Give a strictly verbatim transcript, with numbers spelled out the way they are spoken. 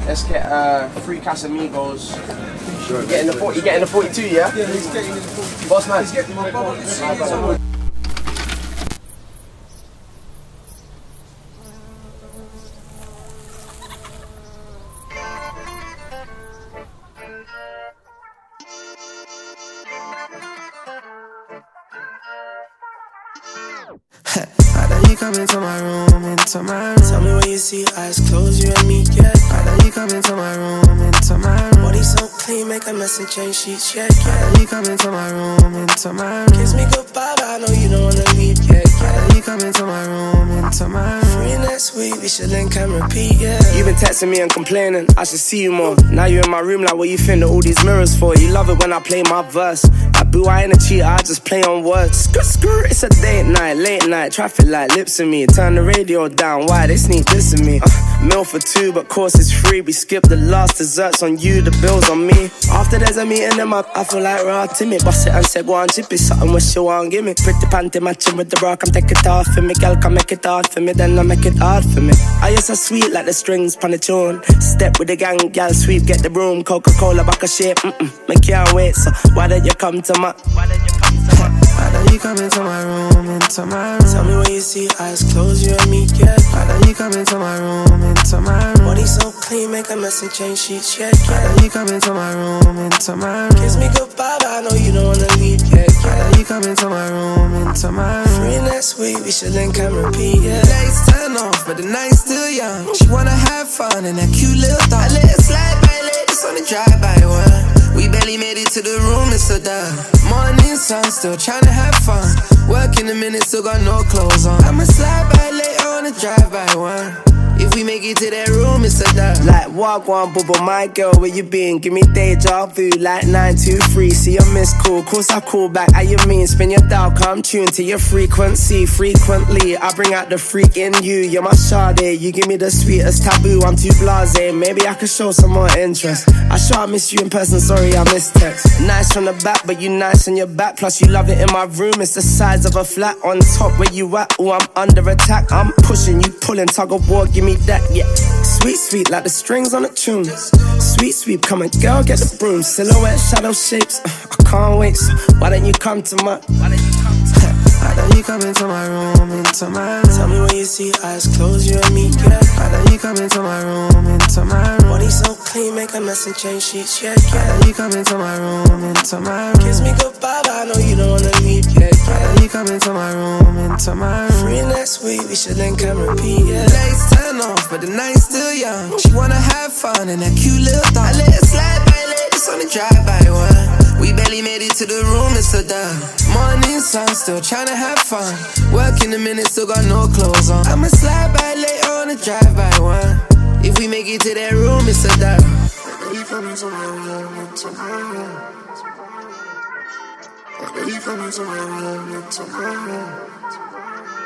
Let's get uh, three Casamigos. Sure, you getting the forty? You getting the forty-two? Yeah. Yeah, he's getting the forty-two. Boss man. He's getting my brother. I know you come into my room, into my room. Tell me when you see eyes close, you and me, yeah. I know you come into my room, into my room. Body so clean, make a mess and change sheets, yeah, yeah. I know you come into my room, into my room. Kiss me goodbye, but I know you don't wanna leave, yeah, yeah. I know you come into my room, into my room. Free next week, we should link and repeat, yeah. You been texting me and complaining, I should see you more. Now you in my room, like what you think all these mirrors for? You love it when I play my verse. Like boo, I ain't a cheater, I just play on words. Skr, skr, it's a date night, late night, traffic light, lips in me. Turn the radio down, why they sneak this in me? Uh, meal for two, but course it's free. We skip the last desserts on you, the bills on me. After there's a meeting, them up, I feel like raw timid. Bust it and say, go on, chip it, something what you want, give me. Pretty panty matching with the bra, come take it off for me. Girl, come make it hard for me, then I make it hard for me. I used to sweet like the strings pan the tune. Step with the gang, gal sweep, get the broom. Coca-Cola back a shape, mm-mm, me can't wait. So why don't you come to my, why don't you come to my? I know you come into my room, into my room. Tell me when you see eyes close, you and me, yeah. I know you come into my room, into my room. Body so clean, make a mess and change sheets, yeah, yeah. I know you come into my room, into my room. Kiss me goodbye, but I know you don't wanna leave, yeah, yeah. I know you come into my room, into my room. Free next week, we should link and repeat, yeah. Lights turn off, but the night's still young. She wanna have fun in that cute little thong. I let it slide by, ladies on the drive-by one. We barely made it to the room, it's so dumb. Morning sun, still tryna have fun. Work in a minute, still got no clothes on. I'ma slide by later on the drive-by one. If we make it to that room, it's a dub. Like walk one, bubble, my girl, where you been? Give me deja vu, like nine two three. See your miss call, course I call back. How you mean? Spin your dial, come tune to your frequency. Frequently, I bring out the freak in you. You're my Sade, you give me the sweetest taboo. I'm too blasé, maybe I could show some more interest. I sure I miss you in person, sorry I missed text. Nice from the back, but you nice on your back. Plus you love it in my room, it's the size of a flat. On top where you at, oh I'm under attack. I'm pushing, you pulling, tug of war, give me that, yeah. Sweet, sweet, like the strings on a tune. Sweet, sweet, come on, girl, get the broom. Silhouette, shadow shapes, uh, I can't wait. So why don't you come to my? Why don't you come to my? I know you come into my room, into my room. Tell me when you see eyes close, you and me, yeah. I know you come into my room, into my room. Body so clean, make a mess and change sheets, yeah, yeah. I know you come into my room, into my room. Kiss me goodbye, but I know you don't wanna leave, yeah, yeah. I know you come into my room, into my room. Free next week, we should link and repeat, yeah. Lights turn off, but the night's still young. She wanna have fun in that cute little thong. I let it slide by, ladies on the drive-by one. We barely made it to the room, it's so dumb. Morning sun, still tryna have fun. Work in a minute, still got no clothes on. I'ma slide by later on the drive-by one. If we make it to that room, it's so dumb. I know you come into my room, into my room. I know you come into my room, into my room.